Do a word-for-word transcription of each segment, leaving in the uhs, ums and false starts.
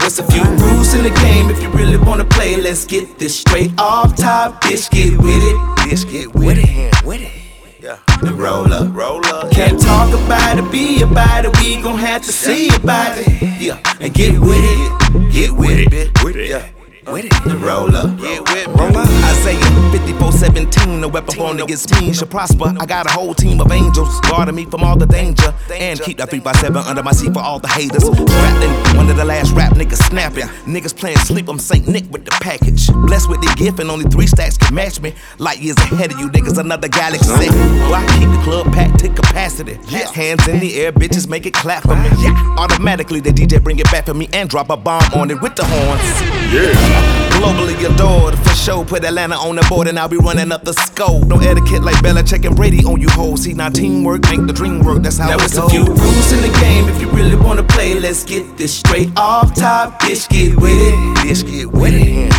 it's a few rules in the game if you really wanna play. Let's get this straight off top, bitch, get with it. Bitch, get with it, with it. Yeah. The roll up, roll up. Can't talk about it, be about it. We gon' have to see about it. Yeah, and get with it, get with it, bitch, with it. Yeah. With it. The roll up, get with it. Roll up. Isaiah fifty-four seventeen, no weapon formed against me shall prosper. I got a whole team of angels guarding me from all the danger, and keep that three by seven under my seat for all the haters. Strapped in one of the last rap niggas snapping. Niggas playing sleep, I'm Saint Nick with the package. Blessed with the gift and only three stacks can match me. Light years ahead of you niggas, another galaxy. Well, I keep the club packed to capacity. Hands in the air, bitches make it clap for me. Automatically the D J bring it back for me and drop a bomb on it with the horns. Yeah. Globally adored, for sure. Put Atlanta on the board and I'll be running up the scope. No etiquette like Belichick and Brady on you hoes. See, now teamwork make the dream work, that's how now it it's goes. A few rules in the game if you really wanna play. Let's get this straight off top, bitch, get with it. Bitch, get with it.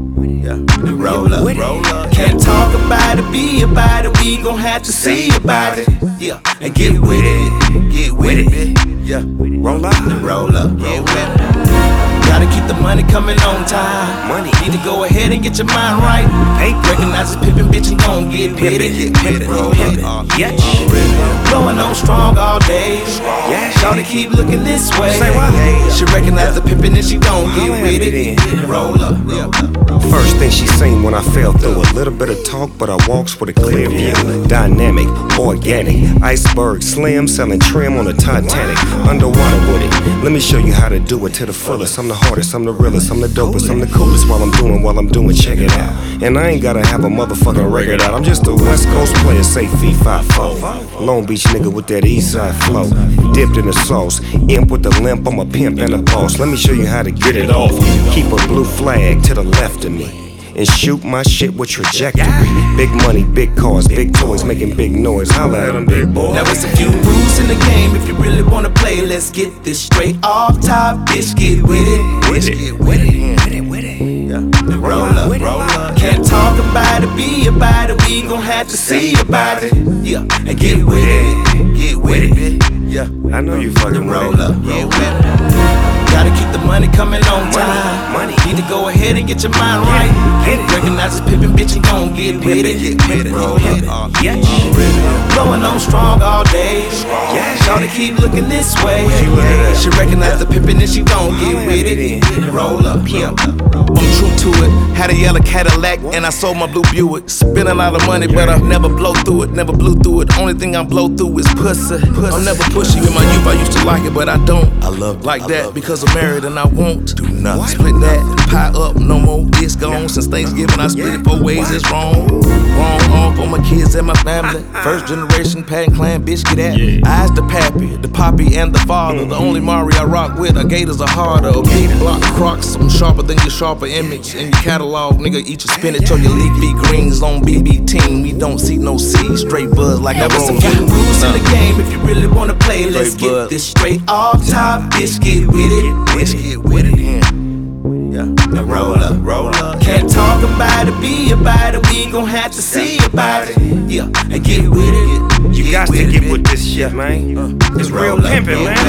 Yeah. Roll up, roll up. Can't talk about it, be about it. We gon' have to see about it. Yeah, and get with it, get with it. Yeah, roll up, roll up, get with it. Gotta keep the money coming on time. Money. Need to go ahead and get your mind right. Hey, recognize this pimpin' bitch and gon' get with it. Get roll up. Yeah. Blowing on strong all day. Yeah. Shawty keep looking this way. Say what? She recognize the pimpin' and she gon' get with it. Roll up, roll up. First thing she seen when I fell through, a little bit of talk, but I walks with a clear view. Dynamic, organic, iceberg, slim, selling trim on the Titanic. Underwater with it. Let me show you how to do it to the fullest. I'm the hardest, I'm the realest, I'm the dopest, I'm the coolest while I'm doing, while I'm doing, check it out. And I ain't gotta have a motherfucking record out. I'm just a West Coast player, say fee fi fo. Long Beach nigga with that east side flow. Dipped in the sauce, imp with the limp, I'm a pimp and a boss. Let me show you how to get it off. Keep a blue flag to the left of me and shoot my shit with trajectory. Big money, big cars, big toys, making big noise. Holla at them, big boy. Now it's a few rules in the game if you really wanna play. Let's get this straight off top, bitch, get with it. Bitch, get with it, with it, with it. Yeah. Roll up, roll up. Can't talk about it, be about it. We gon' have to see about it. Yeah, and get with it, get with it. Yeah, I know you fucking roll up, get with it. Gotta keep the money coming on time. Money, need to go ahead and get your mind right. Recognize this pimpin' bitch and gon' get with it. Roll up, yeah. Blowing on strong all day. Shawty keep looking this way. She recognize the pimpin' and she gon' get with it. Roll up, yeah. I'm true to it. Had a yellow Cadillac and I sold my blue Buick. Spent a lot of money, but I never blow through it. Never blew through it. Only thing I blow through is pussy. I'm never pushy. In my youth, I used to like it, but I don't. I love like that because I'm married and I won't do nothing. Split that, pie up, no more. It's gone. Since Thanksgiving, I split it four ways. It's wrong. Wrong off for my kids and my family. First generation Pat Clan, bitch, get at me. I's the pappy, the poppy, and the father. The only Mari I rock with are gators are harder. A big block Crocs, I'm sharper than your sharper image. In your catalog, nigga, eat your spinach or your leafy greens on B B team. We don't see no seeds, straight buzz like that. There's some few rules in the game if you really wanna play. Let's get this straight off top, bitch, get with it. Bitch, get with it. Yeah, now roll up, roll up. Can't talk about it, be about it. We gon' have to see about it. Yeah, and get with it. You got to get with this shit, man. It's real pimpin', man.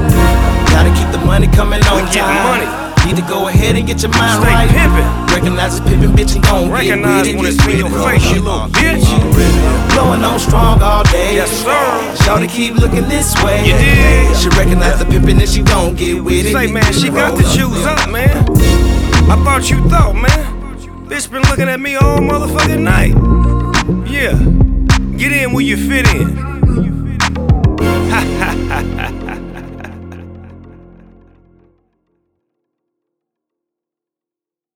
Gotta keep the money coming on we time. Money. Need to go ahead and get your mind Stay right. Pimpin'. Recognize this pimpin' bitch and gon' Recognize get with it. when it's in your face, you little bitch. Blowing on strong all day. Yes, sir. Shawty keep looking this way. You did. She recognize the pimpin' and she gon' get with it. Say, man, she got to choose up, man. I thought you thought, man. Bitch been looking at me all motherfucking night. Yeah. Get in where you fit in.